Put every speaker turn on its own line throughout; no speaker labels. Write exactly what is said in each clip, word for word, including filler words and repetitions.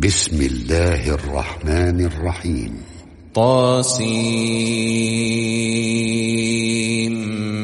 بسم الله الرحمن الرحيم.
طاسيم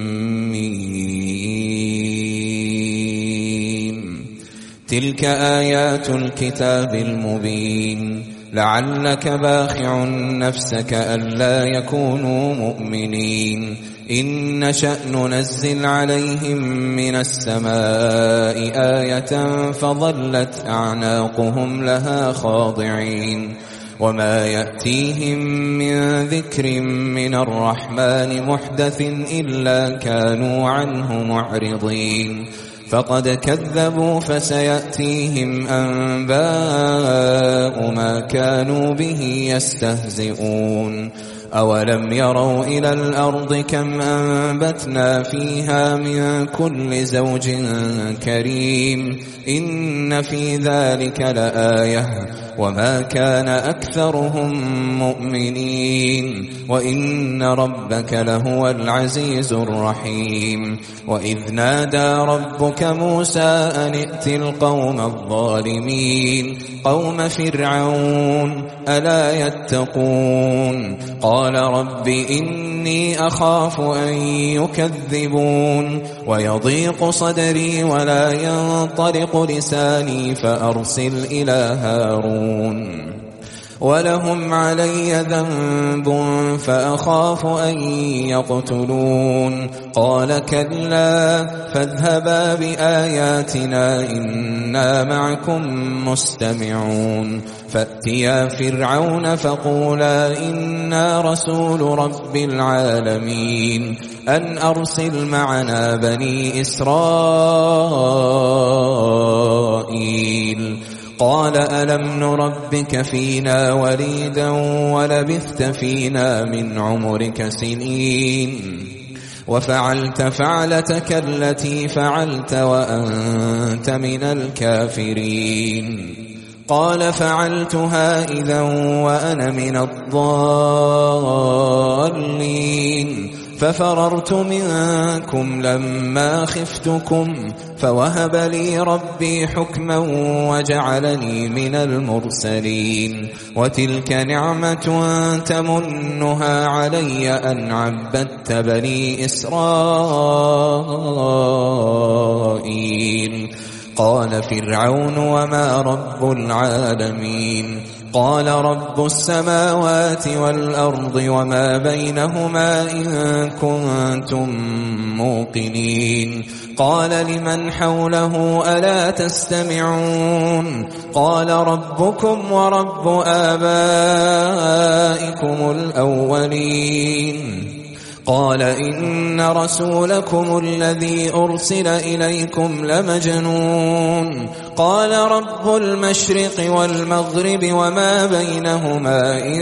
ميم. تلك آيات الكتاب المبين. لعلك باخع نفسك ألا يكونوا مؤمنين. إن نشأ ننزل عليهم من السماء آية فظلت أعناقهم لها خاضعين. وما يأتيهم من ذكر من الرحمن محدث إلا كانوا عنه معرضين. فقد كذبوا فسيأتيهم أنباء ما كانوا به يستهزئون. أولم يروا إلى الأرض كم أنبتنا فيها من كل زوج كريم. إن في ذلك لآية وما كان أكثرهم مؤمنين. وإن ربك لهو العزيز الرحيم. وإذ نادى ربك موسى أن ائت القوم الظالمين قوم فرعون ألا يتقون. قال رب إني أخاف أن يكذبون ويضيق صدري ولا ينطلق لساني فأرسل إلى هارون ولهم علي ذنب فأخاف أن يقتلون. قال كلا فاذهبا بآياتنا إنا معكم مستمعون. فأتيا فرعون فقولا إنا رسول رب العالمين أن أرسل معنا بني إسرائيل. قال ألم نربك فينا وليدا ولبثت فينا من عمرك سنين وفعلت فعلتك التي فعلت وأنت من الكافرين. قال فعلتها إذا وأنا من الضالين ففررت منكم لما خفتكم فوهب لي ربي حكما وجعلني من المرسلين. وتلك نعمة تمنها علي أن عبدت بني إسرائيل. قال فرعون وما رب العالمين. قال رب السماوات والأرض وما بينهما إن كنتم موقنين. قال لمن حوله ألا تستمعون. قال ربكم ورب آبائكم الأولين. قال إن رسولكم الذي أرسل إليكم لمجنون. قال رب المشرق والمغرب وما بينهما إن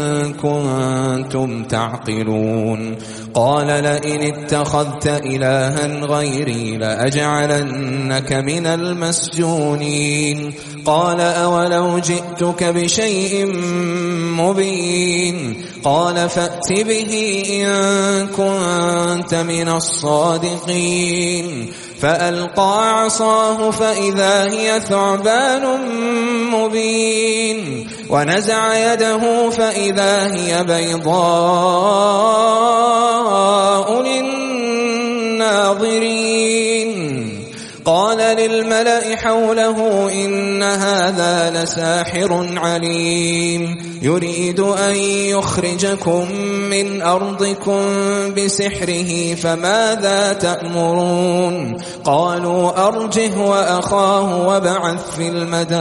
كنتم تعقلون. قال لئن اتخذت إلها غيري لأجعلنك من المسجونين. قال أولو جئتك بشيء مبين. قال فأت به إن كنت من الصادقين. فألقى عصاه فإذا هي ثعبان مبين. ونزع يده فإذا هي بيضاء للناظرين. قال للملأ حوله إن هذا لساحر عليم يريد أن يخرجكم من أرضكم بسحره فماذا تأمرون. قالوا أرجه وأخاه وابعث في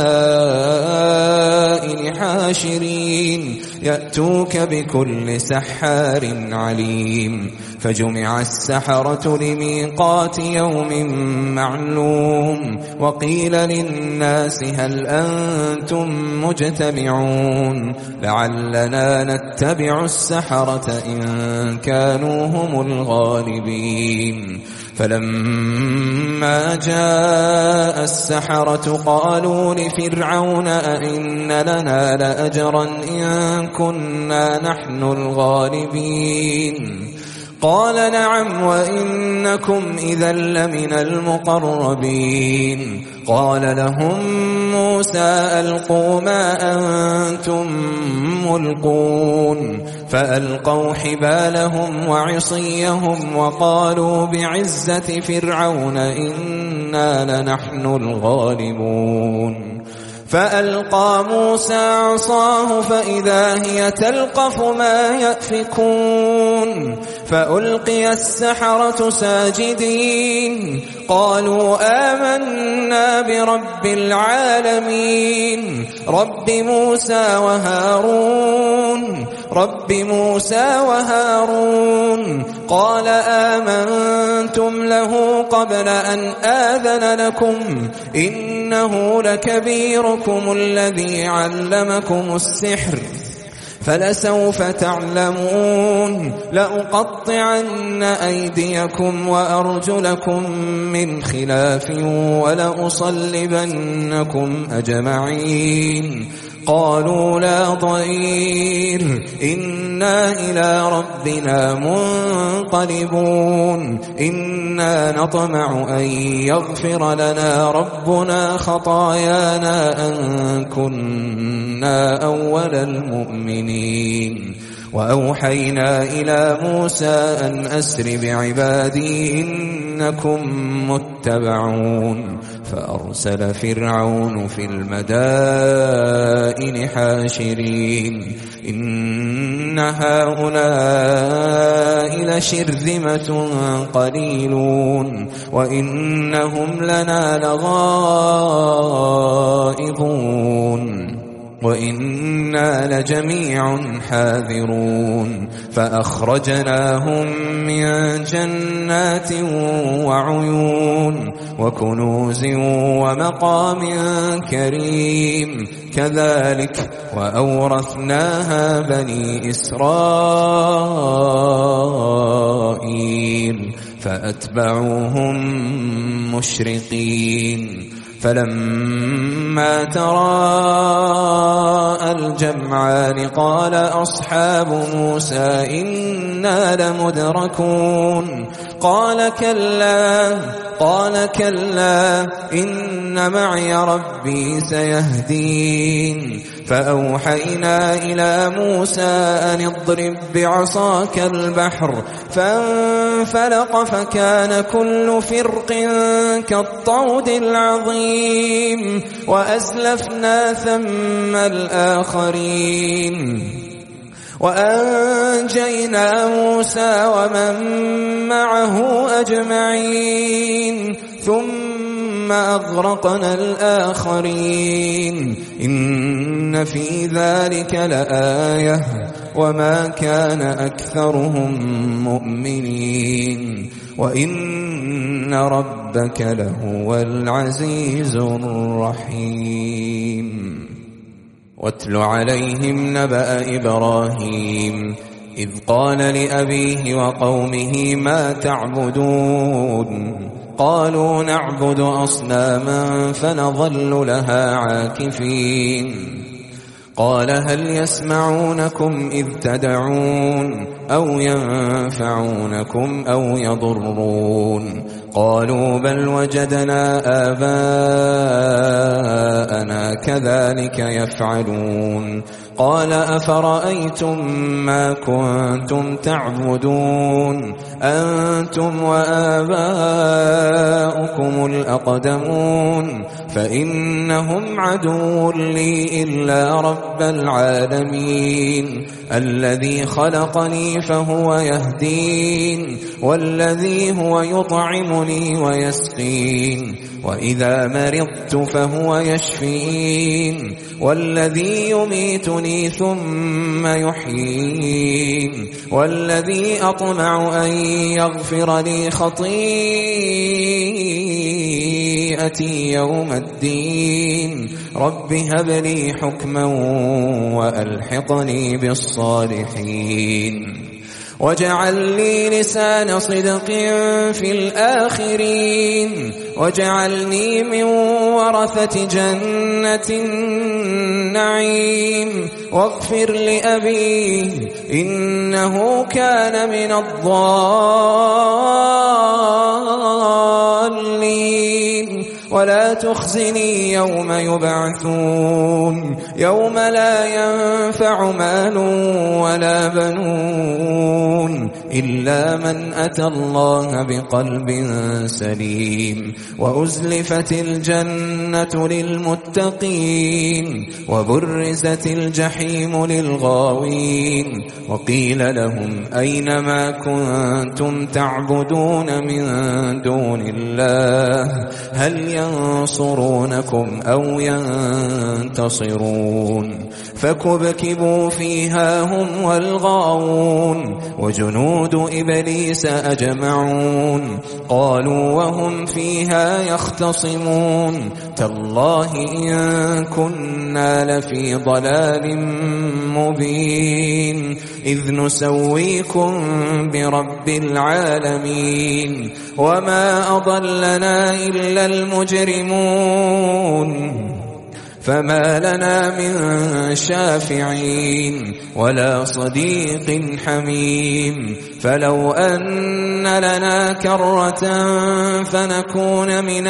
المدائن حاشرين يأتوك بكل سحار عليم. فجمع السحرة لميقات يوم معلوم. وقيل للناس هل أنتم مجتمعون لعلنا نتبع السحرة إن كانوا هم الغالبين. فلما جاء السحرة قالوا لفرعون أئن لنا لأجرا إن كنا نحن الغالبين. قال نعم وإنكم إذا لمن المقربين قال لهم موسى ألقوا ما أنتم ملقون فألقوا حبالهم وعصيهم وقالوا بعزة فرعون إنا لنحن الغالبون فألقى موسى عصاه فإذا هي تلقف ما يأفكون فألقي السحرة ساجدين قالوا آمنا برب العالمين رب موسى وهارون رب موسى وهارون قال آمنتم له قبل أن آذن لكم إنه لكبيركم الذي علمكم السحر فلسوف تعلمون لأقطعن أيديكم وأرجلكم من خلاف ولأصلبنكم أجمعين قالوا لا ضير إنا إلى ربنا منقلبون إنا نطمع أن يغفر لنا ربنا خطايانا أن كنا أول المؤمنين وأوحينا إلى موسى أن أسر بعبادي إنكم متبعون فأرسل فرعون في المدائن حاشرين إن هؤلاء لشرذمة قليلون وإنهم لنا لغائظون وإنا لجميع حاذرون فأخرجناهم من جنات وعيون وكنوز ومقام كريم كذلك وأورثناها بني إسرائيل فأتبعوهم مشرقين فلما تراءى الجمعان قال أصحاب موسى إنا لمدركون قال كلا قال كلا إن معي ربي سيهدين فأوحينا إلى موسى أن اضرب بعصاك البحر فانفلق فكان كل فرق كالطود العظيم وأزلفنا ثم الآخرين وأنجينا موسى ومن معه أجمعين ثم أغرقنا الآخرين إن في ذلك لآية وما كان أكثرهم مؤمنين وإن ربك لهو العزيز الرحيم واتل عليهم نبأ إبراهيم إذ قال لأبيه وقومه ما تعبدون قالوا نعبد أصناما فنظل لها عاكفين قال هل يسمعونكم إذ تدعون أو ينفعونكم أو يضرون قالوا بل وجدنا آباءنا كذلك يفعلون قال أفرأيتم ما كنتم تعبدون أنتم وآباؤكم الأقدمون فإنهم عدو لي إلا رب العالمين الذي خلقني فهو يهدين والذي هو يطعمني ويسقين وإذا مرضت فهو يشفين والذي يميتني ثم يحيين والذي أطمع أن يغفر لي خطيئتي يوم الدين رب هب لي حكما وألحقني بالصالحين واجعل لي لسان صدق في الآخرين واجعلني من ورثة جنة النعيم واغفر لأبيه إنه كان من الضالين ولا تخزني يوم يبعثون يوم لا ينفع مال ولا بنون إلا من أتى الله بقلب سليم وأزلفت الجنة للمتقين وبرزت الجحيم للغاوين وقيل لهم أين ما كنتم تعبدون من دون الله هل ينصرونكم أو ينتصرون فكبكبوا فيها هم والغاوون وجنود إبليس أجمعون قالوا وهم فيها يختصمون تالله إن كنا لفي ضلال مبين إذ نسويكم برب العالمين وما أضلنا إلا المجرمون فما لنا من شافعين ولا صديق حميم فلو أن لنا كرة فنكون من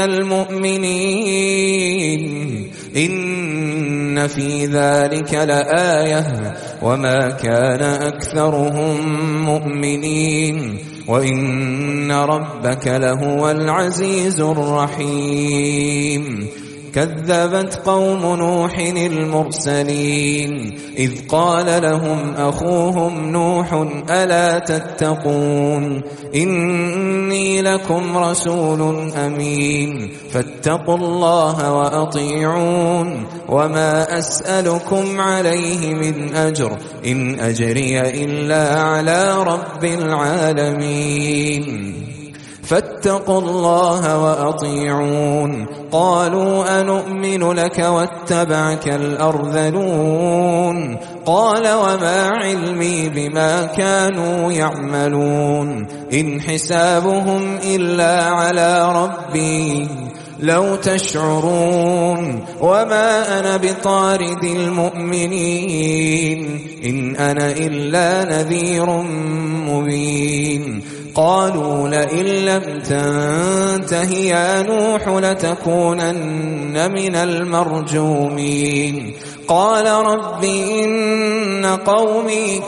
المؤمنين إن في ذلك لآية وما كان أكثرهم مؤمنين وإن ربك لهو العزيز الرحيم كذبت قوم نوح المرسلين إذ قال لهم أخوهم نوح ألا تتقون إني لكم رسول أمين فاتقوا الله وأطيعون وما أسألكم عليه من أجر إن أجري إلا على رب العالمين فاتقوا الله وأطيعون قالوا أنؤمن لك واتبعك الأرذلون قال وما علمي بما كانوا يعملون إن حسابهم إلا على ربي لو تشعرون وما أنا بطارد المؤمنين إن أنا إلا نذير مبين قالوا لئن لم تنته يا نوح لتكونن من المرجومين قال رب إن قومي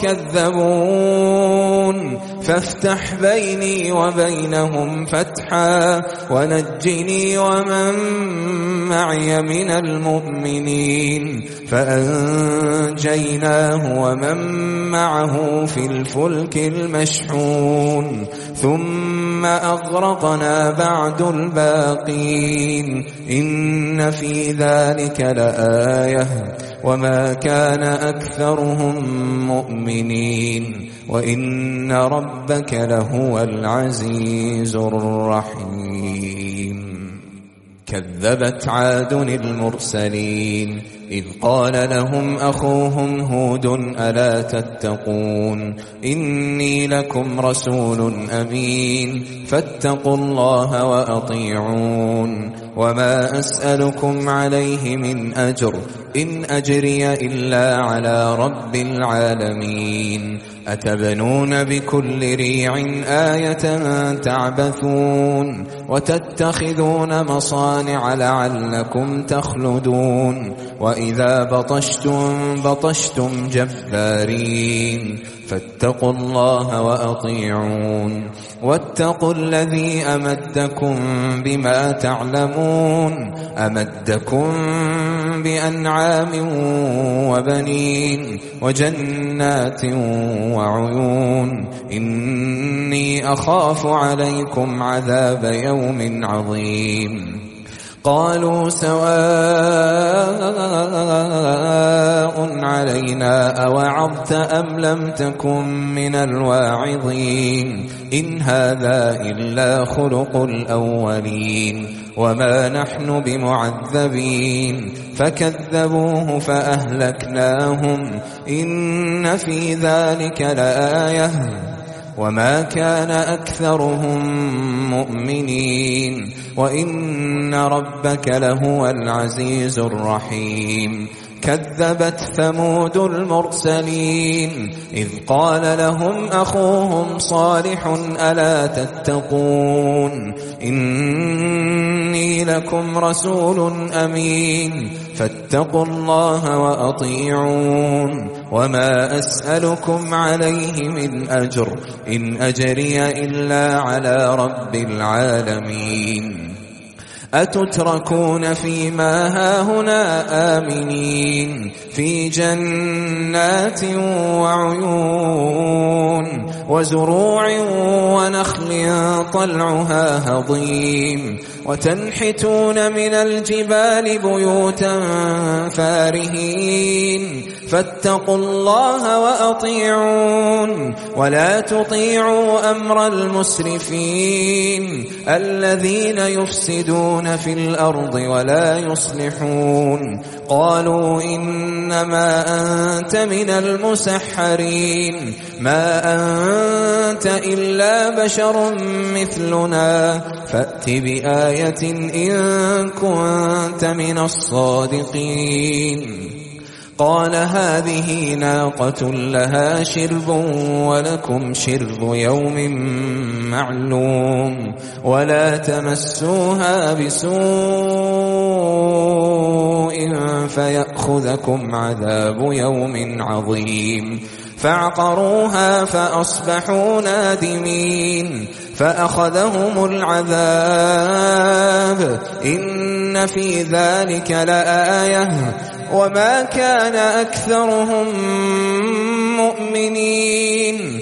كذبون فافتح بيني وبينهم فتحا ونجني ومن معي من المؤمنين فأنجيناه ومن معه في الفلك المشحون ثم أغرقنا بعد الباقين إن في ذلك لآية وما كان أكثرهم مؤمنين وإن ربك لهو العزيز الرحيم كذبت عاد المرسلين إذ قال لهم أخوهم هود ألا تتقون إني لكم رسول أمين فاتقوا الله وأطيعون وما أسألكم عليه من أجر إن أجري إلا على رب العالمين أتبنون بكل ريع آية تعبثون وتتخذون مصانع لعلكم تخلدون وإذا بطشتم بطشتم جبارين فاتقوا الله وأطيعون واتقوا الذي أمدكم بما تعلمون أمدكم بأنعام وبنين وجنات وعيون إني أخاف عليكم عذاب يوم عظيم قالوا سواء علينا أوعظت أم لم تكن من الواعظين إن هذا إلا خلق الأولين وما نحن بمعذبين فكذبوه فأهلكناهم إن في ذلك لآية وما كان أكثرهم مؤمنين وإن ربك لهو العزيز الرحيم كذبت ثمود المرسلين إذ قال لهم أخوهم صالح ألا تتقون إني لكم رسول أمين فاتقوا الله وأطيعون وما أسألكم عليه من أجر إن أجري إلا على رب العالمين أتتركون فيما هاهنا آمنين في جنات وعيون وزروع ونخل طلعها هضيم وتنحتون من الجبال بيوتا فارهين فاتقوا الله وأطيعون ولا تطيعوا أمر المسرفين الذين يفسدون في الأرض ولا يصلحون قالوا إنما أنت من المسحرين ما أنت إلا بشر مثلنا فأت بآية إن كنت من الصادقين قال هذه ناقة لها شرب ولكم شرب يوم معلوم ولا تمسوها بسوء فيأخذكم عذاب يوم عظيم فعقروها فأصبحوا نادمين فأخذهم العذاب إن في ذلك لآية وما كان أكثرهم مؤمنين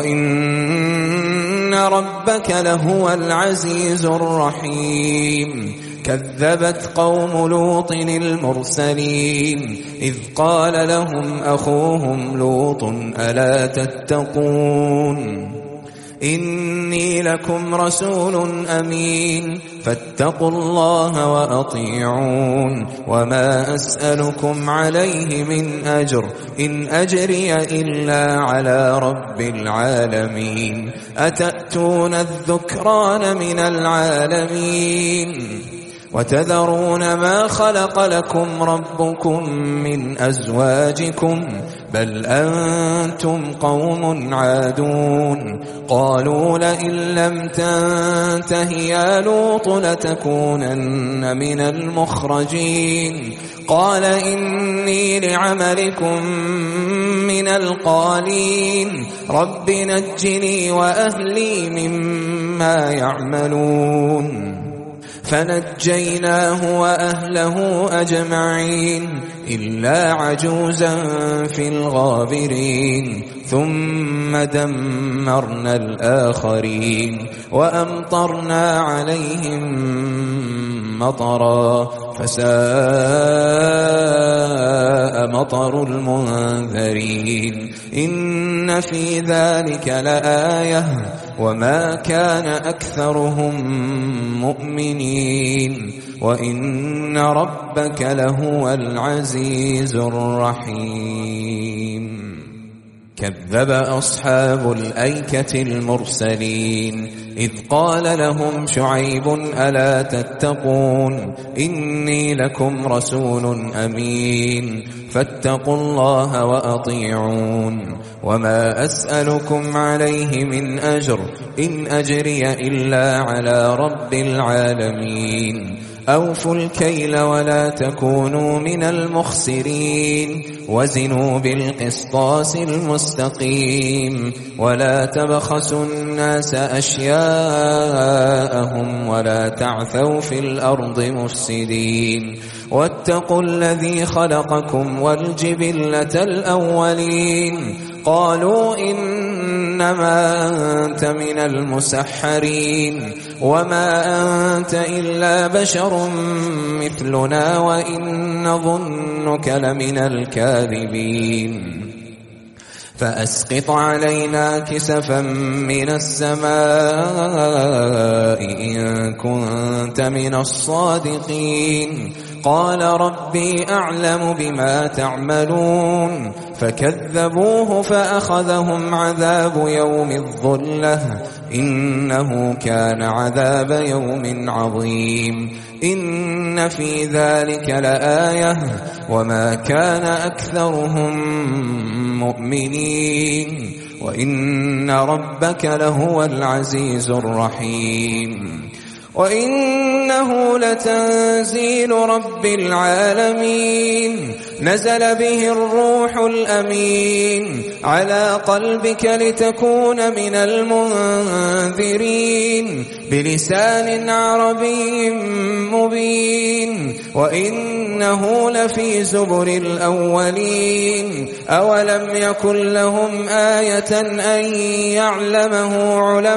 وإن ربك لهو العزيز الرحيم كذبت قوم لوط المرسلين إذ قال لهم أخوهم لوط ألا تتقون إني لكم رسول أمين فاتقوا الله وأطيعون وما أسألكم عليه من أجر إن أجري إلا على رب العالمين أتأتون الذكران من العالمين وتذرون ما خلق لكم ربكم من أزواجكم بل أنتم قوم عادون قالوا لئن لم تنته يا لوط لتكونن من المخرجين قال إني لعملكم من القالين رب نجني وأهلي مما يعملون فنجيناه وأهله أجمعين إلا عجوزا في الغابرين ثم دمرنا الآخرين وأمطرنا عليهم مطرا فساء مطر المنذرين إن في ذلك لآية وما كان أكثرهم مؤمنين وإن ربك لهو العزيز الرحيم كذب أصحاب الأيكة المرسلين إذ قال لهم شعيب ألا تتقون إني لكم رسول أمين فاتقوا الله وأطيعون وما أسألكم عليه من أجر إن أجري إلا على رب العالمين أوفوا الكيل ولا تكونوا من المخسرين وزنوا بالقسطاس المستقيم ولا تبخسوا الناس أشياءهم ولا تعثوا في الأرض مفسدين واتقوا الذي خلقكم والجبلة الأولين قالوا إنما أنت من المسحرين وما أنت إلا بشر مثلنا وإن نظنك لمن الكاذبين فأسقط علينا كسفا من السماء إن كنت من الصادقين قال ربي أعلم بما تعملون فكذبوه فأخذهم عذاب يوم الظلة إنه كان عذاب يوم عظيم إن في ذلك لآية وما كان أكثرهم مؤمنين وإن ربك لهو العزيز الرحيم وإنه لتنزيل رب العالمين نزل به الروح الأمين على قلبك لتكون من المنذرين بلسان عربي مبين وإنه لفي زبر الأولين أولم يكن لهم آية أن يعلمه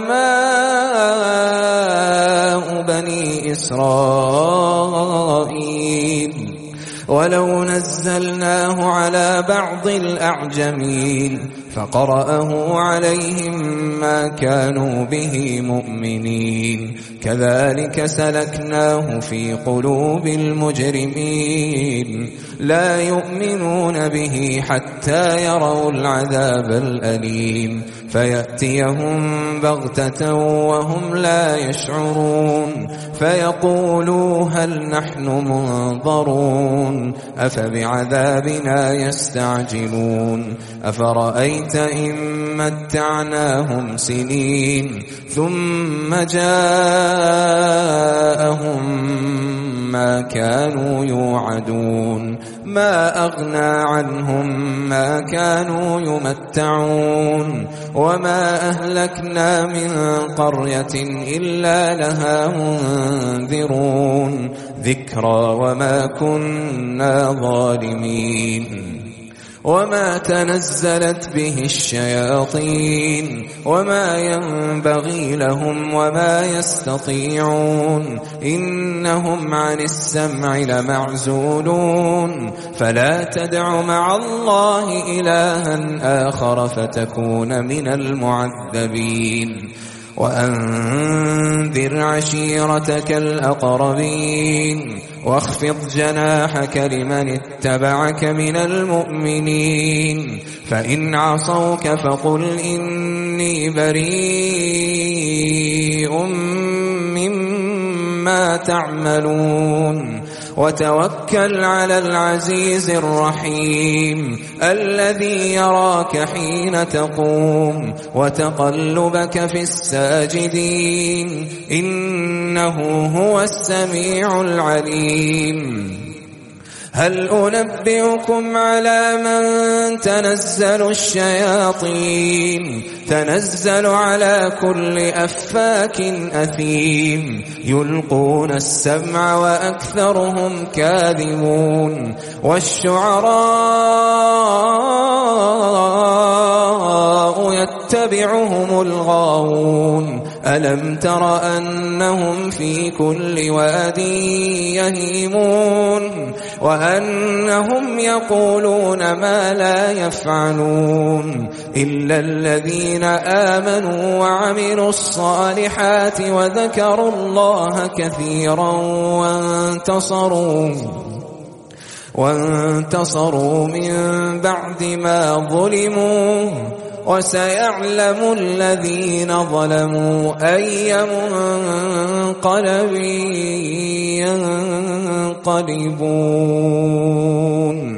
علماء بني إسرائيل ولو نزلناه على بعض الأعجمين فقرأه عليهم ما كانوا به مؤمنين كذلك سلكناه في قلوب المجرمين لا يؤمنون به حتى يروا العذاب الأليم فيأتيهم بغتة وهم لا يشعرون فيقولوا هل نحن منظرون أفبعذابنا يستعجلون أفرأيت إن متعناهم سنين ثم جاءهم ما كانوا يوعدون ما أغنى عنهم ما كانوا يمتعون وما أهلكنا من قرية إلا لها منذرون ذكرى وما كنا ظالمين وما تنزلت به الشياطين وما ينبغي لهم وما يستطيعون إنهم عن السمع لمعزولون فلا تدع مع الله إلها آخر فتكون من المعذبين وأنذر عشيرتك الأقربين واخفض جناحك لمن اتبعك من المؤمنين فإن عصوك فقل إني بريء مما تعملون وتوكل على العزيز الرحيم الذي يراك حين تقوم وتقلبك في الساجدين إنه هو السميع العليم هل أنبئكم على من تنزل الشياطين تنزل على كل أفاك أثيم يلقون السمع وأكثرهم كاذبون والشعراء يتبعهم الغاوون ألم تر أنهم في كل واد يهيمون وأنهم يقولون ما لا يفعلون إلا الذين آمنوا وعملوا الصالحات وذكروا الله كثيرا وانتصروا وانتصروا من بعد ما ظلموا وسيعلم الذين ظلموا أي منقلب ينقلبون